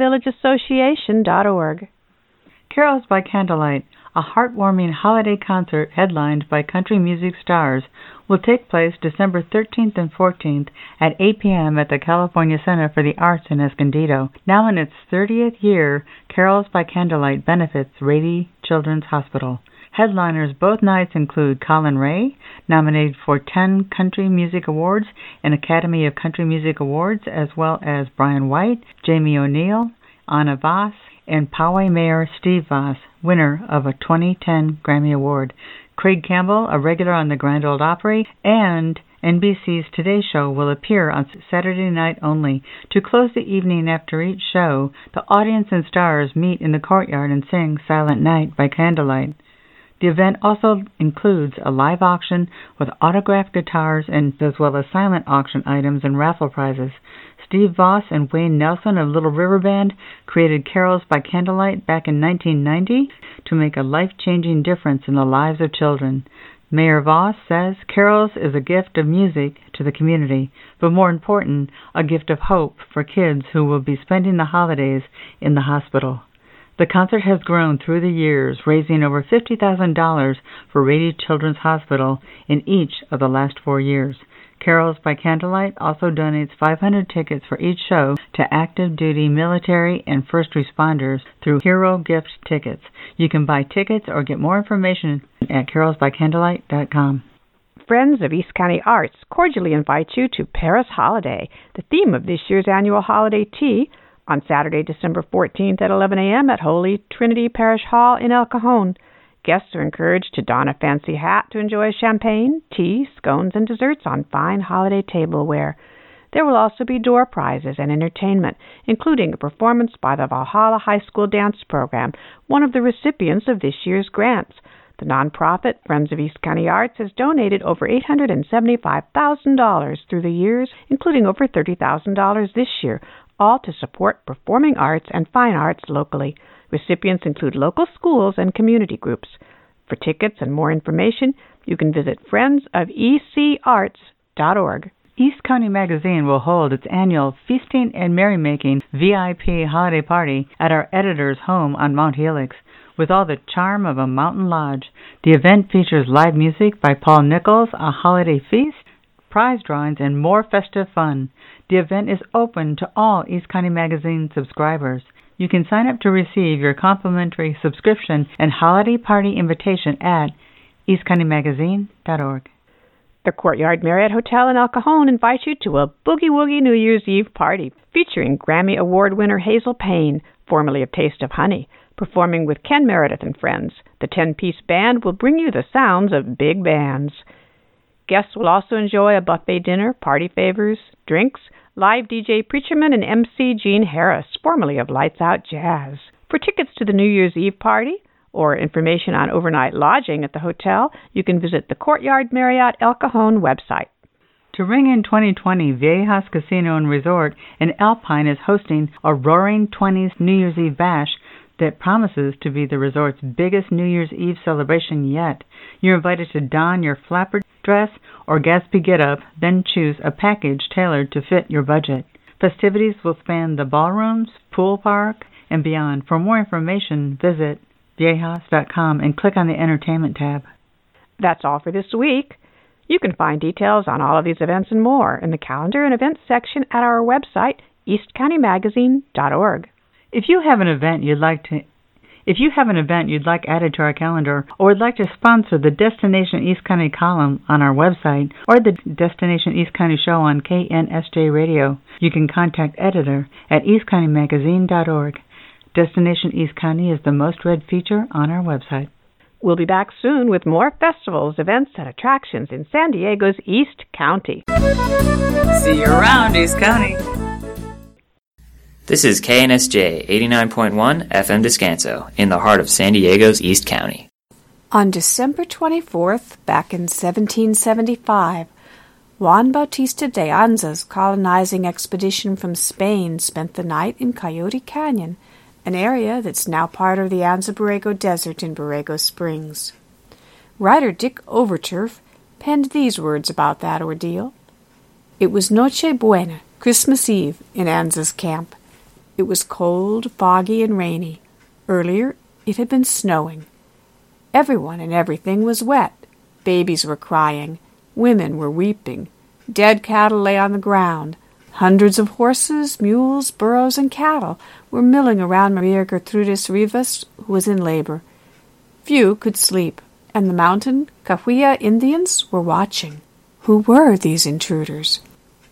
lamesavillageassociation.org. Carols by Candlelight, a heartwarming holiday concert headlined by country music stars, will take place December 13th and 14th at 8 p.m. at the California Center for the Arts in Escondido. Now in its 30th year, Carols by Candlelight benefits Rady Children's Hospital. Headliners both nights include Colin Ray, nominated for 10 Country Music Awards and Academy of Country Music Awards, as well as Brian White, Jamie O'Neill, Anna Voss, and Poway Mayor Steve Voss, winner of a 2010 Grammy Award. Craig Campbell, a regular on the Grand Ole Opry, and NBC's Today Show will appear on Saturday night only. To close the evening after each show, the audience and stars meet in the courtyard and sing Silent Night by Candlelight. The event also includes a live auction with autographed guitars and as well as silent auction items and raffle prizes. Steve Voss and Wayne Nelson of Little River Band created Carols by Candlelight back in 1990 to make a life-changing difference in the lives of children. Mayor Voss says Carols is a gift of music to the community, but more important, a gift of hope for kids who will be spending the holidays in the hospital. The concert has grown through the years, raising over $50,000 for Rady Children's Hospital in each of the last 4 years. Carols by Candlelight also donates 500 tickets for each show to active duty military and first responders through Hero Gift Tickets. You can buy tickets or get more information at carolsbycandlelight.com. Friends of East County Arts cordially invite you to Paris Holiday, the theme of this year's annual holiday tea, on Saturday, December 14th at 11 a.m. at Holy Trinity Parish Hall in El Cajon. Guests are encouraged to don a fancy hat to enjoy champagne, tea, scones, and desserts on fine holiday tableware. There will also be door prizes and entertainment, including a performance by the Valhalla High School Dance Program, one of the recipients of this year's grants. The nonprofit Friends of East County Arts has donated over $875,000 through the years, including over $30,000 this year, all to support performing arts and fine arts locally. Recipients include local schools and community groups. For tickets and more information, you can visit friendsofecarts.org. East County Magazine will hold its annual Feasting and Merrymaking VIP holiday party at our editor's home on Mount Helix. With all the charm of a mountain lodge, the event features live music by Paul Nichols, a holiday feast, prize drawings, and more festive fun. The event is open to all East County Magazine subscribers. You can sign up to receive your complimentary subscription and holiday party invitation at eastcountymagazine.org. The Courtyard Marriott Hotel in El Cajon invites you to a boogie-woogie New Year's Eve party featuring Grammy Award winner Hazel Payne, formerly of Taste of Honey, performing with Ken Meredith and friends. The 10-piece band will bring you the sounds of big bands. Guests will also enjoy a buffet dinner, party favors, drinks, live DJ Preacherman and MC Gene Harris, formerly of Lights Out Jazz. For tickets to the New Year's Eve party or information on overnight lodging at the hotel, you can visit the Courtyard Marriott El Cajon website. To ring in 2020, Viejas Casino and Resort in Alpine is hosting a Roaring 20s New Year's Eve bash that promises to be the resort's biggest New Year's Eve celebration yet. You're invited to don your flapper dress or Gatsby get-up, then choose a package tailored to fit your budget. Festivities will span the ballrooms, pool park, and beyond. For more information, visit viejas.com and click on the Entertainment tab. That's all for this week. You can find details on all of these events and more in the Calendar and Events section at our website, eastcountymagazine.org. If you have an event you'd like added to our calendar, or would like to sponsor the Destination East County column on our website, or the Destination East County show on KNSJ Radio, you can contact editor at eastcountymagazine.org. Destination East County is the most read feature on our website. We'll be back soon with more festivals, events, and attractions in San Diego's East County. See you around, East County. This is KNSJ 89.1 FM Descanso, in the heart of San Diego's East County. On December 24th, back in 1775, Juan Bautista de Anza's colonizing expedition from Spain spent the night in Coyote Canyon, an area that's now part of the Anza-Borrego Desert in Borrego Springs. Writer Dick Overturf penned these words about that ordeal. It was Noche Buena, Christmas Eve, in Anza's camp. It was cold, foggy, and rainy. Earlier, it had been snowing. Everyone and everything was wet. Babies were crying. Women were weeping. Dead cattle lay on the ground. Hundreds of horses, mules, burros, and cattle were milling around Maria Gertrudis Rivas, who was in labor. Few could sleep, and the mountain Cahuilla Indians were watching. Who were these intruders?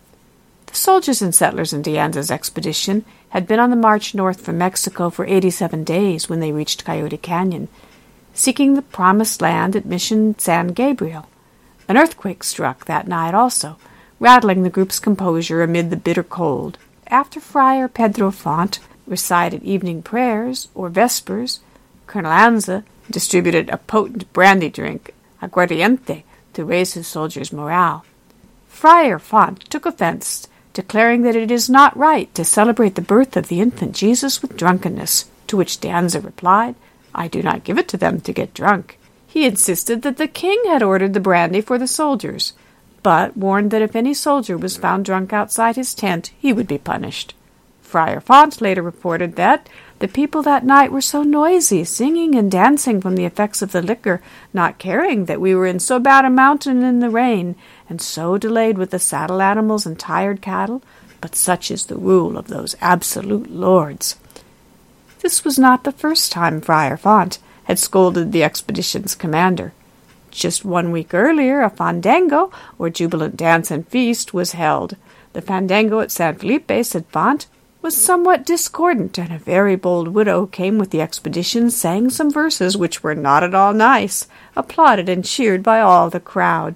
The soldiers and settlers in De Anza's expedition had been on the march north from Mexico for 87 days when they reached Coyote Canyon, seeking the promised land at Mission San Gabriel. An earthquake struck that night also, rattling the group's composure amid the bitter cold. After Friar Pedro Font recited evening prayers, or vespers, Colonel Anza distributed a potent brandy drink, aguardiente, to raise his soldiers' morale. Friar Font took offense, declaring that it is not right to celebrate the birth of the infant Jesus with drunkenness, to which De Anza replied, "I do not give it to them to get drunk." He insisted that the king had ordered the brandy for the soldiers, but warned that if any soldier was found drunk outside his tent, he would be punished. Friar Font later reported that the people that night were so noisy, singing and dancing from the effects of the liquor, not caring that we were in so bad a mountain in the rain, and so delayed with the saddle animals and tired cattle, but such is the rule of those absolute lords. This was not the first time Friar Font had scolded the expedition's commander. Just 1 week earlier, a fandango, or jubilant dance and feast, was held. The fandango at San Felipe, said Font, was somewhat discordant, and a very bold widow came with the expedition, sang some verses which were not at all nice, applauded and cheered by all the crowd.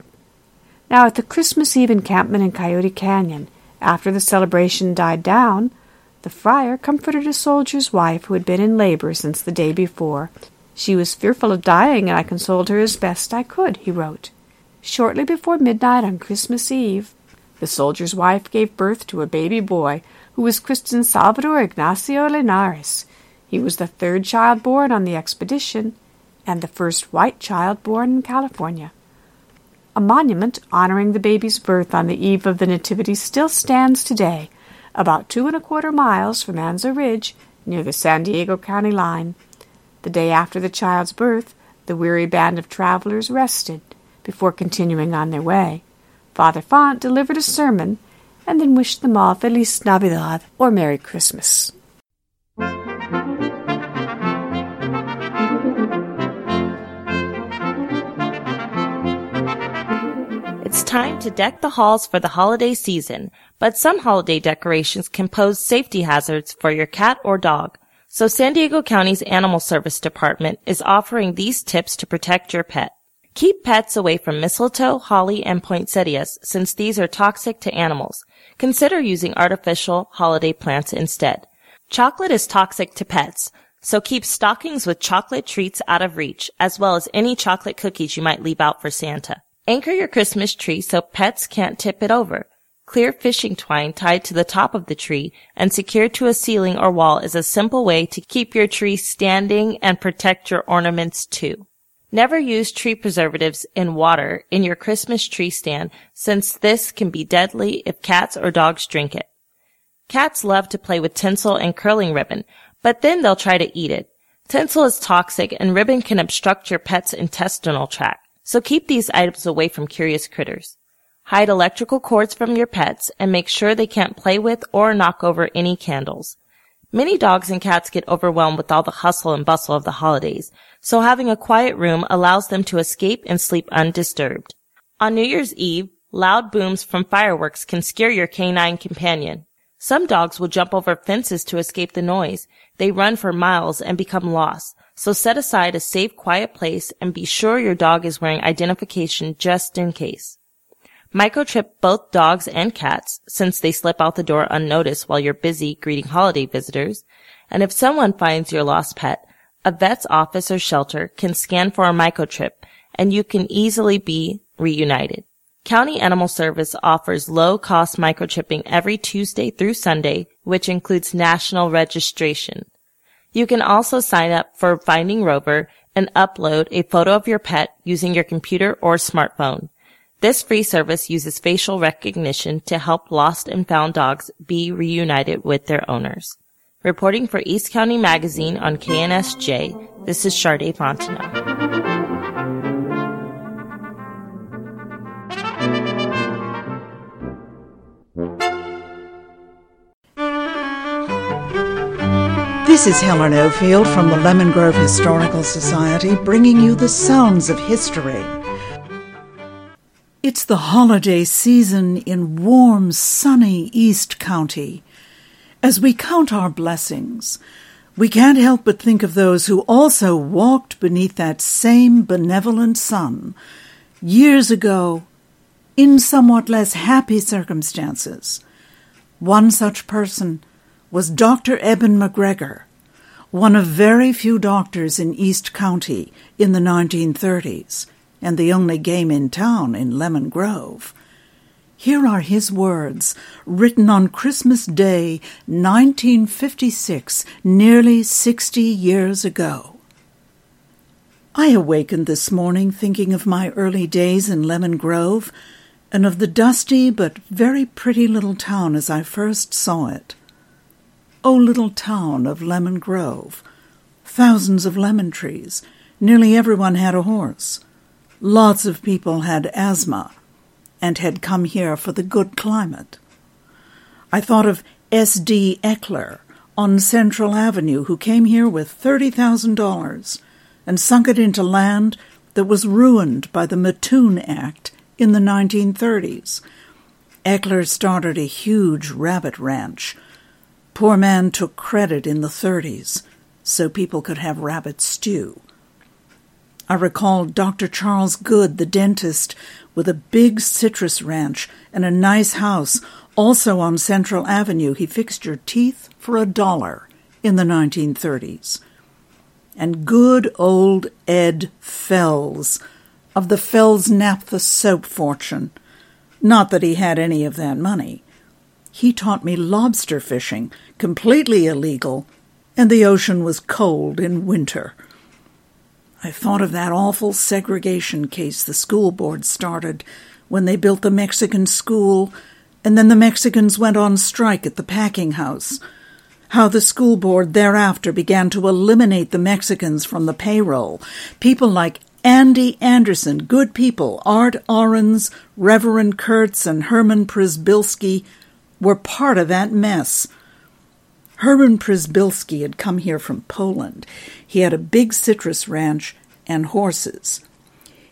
Now at the Christmas Eve encampment in Coyote Canyon, after the celebration died down, the friar comforted a soldier's wife who had been in labor since the day before. She was fearful of dying, and I consoled her as best I could, he wrote. Shortly before midnight on Christmas Eve, the soldier's wife gave birth to a baby boy who was christened Salvador Ignacio Linares. He was the third child born on the expedition and the first white child born in California. A monument honoring the baby's birth on the eve of the Nativity still stands today, about 2¼ miles from Anza Ridge, near the San Diego County line. The day after the child's birth, the weary band of travelers rested before continuing on their way. Father Font delivered a sermon and then wished them all Feliz Navidad, or Merry Christmas. time to deck the halls for the holiday season, but some holiday decorations can pose safety hazards for your cat or dog. So San Diego County's Animal Service Department is offering these tips to protect your pet. Keep pets away from mistletoe, holly, and poinsettias since these are toxic to animals. Consider using artificial holiday plants instead. Chocolate is toxic to pets, so keep stockings with chocolate treats out of reach, as well as any chocolate cookies you might leave out for Santa. Anchor your Christmas tree so pets can't tip it over. Clear fishing twine tied to the top of the tree and secured to a ceiling or wall is a simple way to keep your tree standing and protect your ornaments too. Never use tree preservatives in water in your Christmas tree stand, since this can be deadly if cats or dogs drink it. Cats love to play with tinsel and curling ribbon, but then they'll try to eat it. Tinsel is toxic and ribbon can obstruct your pet's intestinal tract, so keep these items away from curious critters. Hide electrical cords from your pets and make sure they can't play with or knock over any candles. Many dogs and cats get overwhelmed with all the hustle and bustle of the holidays, so having a quiet room allows them to escape and sleep undisturbed. On New Year's Eve, loud booms from fireworks can scare your canine companion. Some dogs will jump over fences to escape the noise. They run for miles and become lost, so set aside a safe, quiet place and be sure your dog is wearing identification just in case. Microchip both dogs and cats, since they slip out the door unnoticed while you're busy greeting holiday visitors. And if someone finds your lost pet, a vet's office or shelter can scan for a microchip, and you can easily be reunited. County Animal Service offers low-cost microchipping every Tuesday through Sunday, which includes national registration. You can also sign up for Finding Rover and upload a photo of your pet using your computer or smartphone. This free service uses facial recognition to help lost and found dogs be reunited with their owners. Reporting for East County Magazine on KNSJ, this is Sharday Fontenot. This is Helen Ofield from the Lemon Grove Historical Society, bringing you the sounds of history. It's the holiday season in warm, sunny East County. As we count our blessings, we can't help but think of those who also walked beneath that same benevolent sun years ago in somewhat less happy circumstances. One such person was Dr. Eben McGregor, one of very few doctors in East County in the 1930s, and the only game in town in Lemon Grove. Here are his words, written on Christmas Day, 1956, nearly 60 years ago. I awakened this morning thinking of my early days in Lemon Grove, and of the dusty but very pretty little town as I first saw it. Oh, little town of Lemon Grove. Thousands of lemon trees. Nearly everyone had a horse. Lots of people had asthma and had come here for the good climate. I thought of S.D. Eckler on Central Avenue, who came here with $30,000 and sunk it into land that was ruined by the Mattoon Act in the 1930s. Eckler started a huge rabbit ranch. Poor man took credit in the 30s so people could have rabbit stew. I recall Dr. Charles Good, the dentist, with a big citrus ranch and a nice house, also on Central Avenue. He fixed your teeth for $1 in the 1930s. And good old Ed Fells, of the Fells-Naphtha soap fortune. Not that he had any of that money. He taught me lobster fishing, completely illegal, and the ocean was cold in winter. I thought of that awful segregation case the school board started when they built the Mexican school, and then the Mexicans went on strike at the packing house. How the school board thereafter began to eliminate the Mexicans from the payroll. People like Andy Anderson, good people, Art Ahrens, Reverend Kurtz, and Herman Przybylski were part of that mess. Herman Przybylski had come here from Poland. He had a big citrus ranch and horses.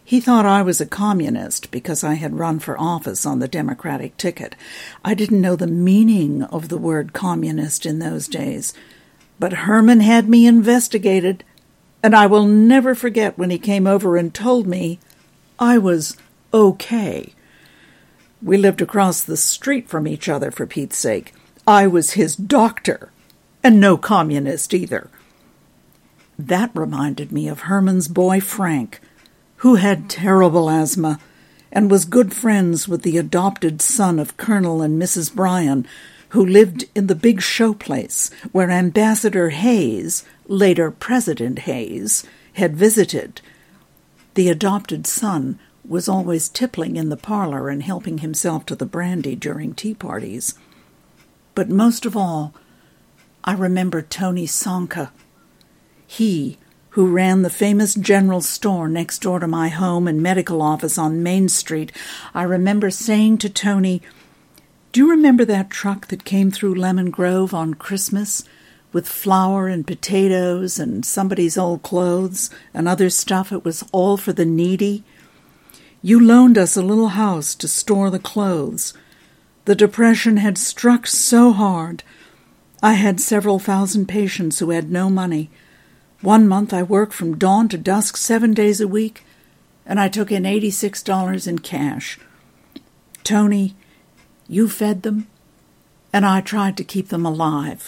He thought I was a communist because I had run for office on the Democratic ticket. I didn't know the meaning of the word communist in those days. But Herman had me investigated, and I will never forget when he came over and told me I was okay. We lived across the street from each other, for Pete's sake. I was his doctor, and no communist either. That reminded me of Herman's boy Frank, who had terrible asthma and was good friends with the adopted son of Colonel and Mrs. Bryan, who lived in the big show place where Ambassador Hayes, later President Hayes, had visited. The adopted son was always tippling in the parlor and helping himself to the brandy during tea parties. But most of all, I remember Tony Sonka. He, who ran the famous general store next door to my home and medical office on Main Street, I remember saying to Tony, "Do you remember that truck that came through Lemon Grove on Christmas with flour and potatoes and somebody's old clothes and other stuff? It was all for the needy. You loaned us a little house to store the clothes. The Depression had struck so hard. I had several thousand patients who had no money. One month I worked from dawn to dusk 7 days a week, and I took in $86 in cash. Tony, you fed them, and I tried to keep them alive."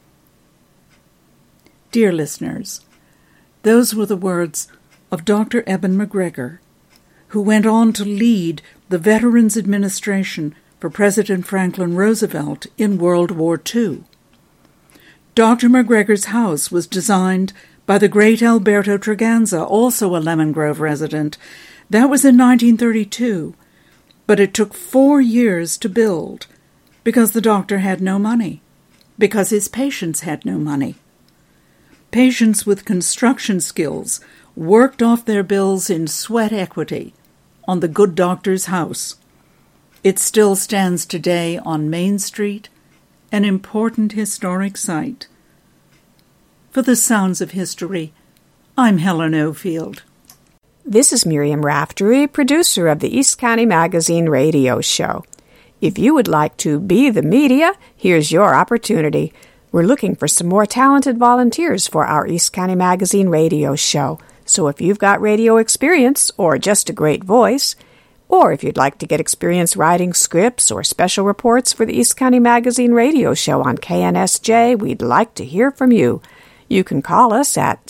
Dear listeners, those were the words of Dr. Eben McGregor, who went on to lead the Veterans Administration for President Franklin Roosevelt in World War II. Dr. McGregor's house was designed by the great Alberto Treganza, also a Lemon Grove resident. That was in 1932, but it took 4 years to build because the doctor had no money, because his patients had no money. Patients with construction skills worked off their bills in sweat equity on the good doctor's house. It still stands today on Main Street, an important historic site. For the Sounds of History, I'm Helen Ofield. This is Miriam Raftery, producer of the East County Magazine radio show. If you would like to be the media, here's your opportunity. We're looking for some more talented volunteers for our East County Magazine radio show. So if you've got radio experience or just a great voice, or if you'd like to get experience writing scripts or special reports for the East County Magazine radio show on KNSJ, we'd like to hear from you. You can call us at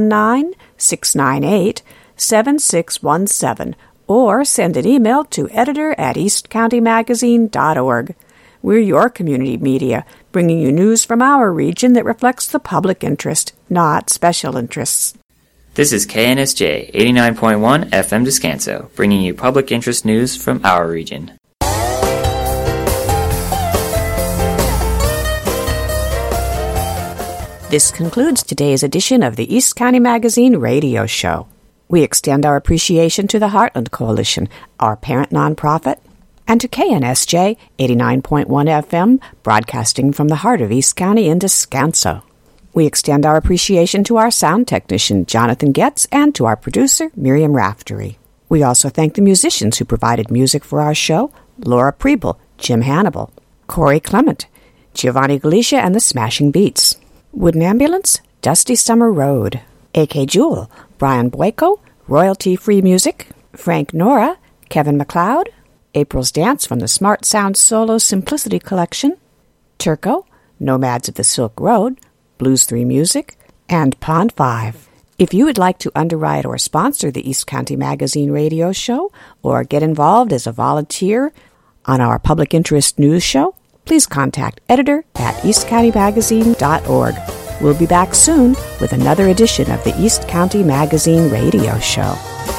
619-698-7617 or send an email to editor@eastcountymagazine.org. We're your community media, bringing you news from our region that reflects the public interest, not special interests. This is KNSJ 89.1 FM Descanso, bringing you public interest news from our region. This concludes today's edition of the East County Magazine radio show. We extend our appreciation to the Heartland Coalition, our parent nonprofit, and to KNSJ 89.1 FM, broadcasting from the heart of East County in Descanso. We extend our appreciation to our sound technician, Jonathan Getz, and to our producer, Miriam Raftery. We also thank the musicians who provided music for our show, Laura Preble, Jim Hannibal, Corey Clement, Giovanni Galicia and the Smashing Beats, Wooden Ambulance, Dusty Summer Road, A.K. Jewel, Brian Boyko, Royalty Free Music, Frank Nora, Kevin McLeod, April's Dance from the Smart Sound Solo Simplicity Collection, Turco, Nomads of the Silk Road, Blues 3 Music, and Pond 5. If you would like to underwrite or sponsor the East County Magazine radio show or get involved as a volunteer on our public interest news show, please contact editor@eastcountymagazine.org. We'll be back soon with another edition of the East County Magazine radio show.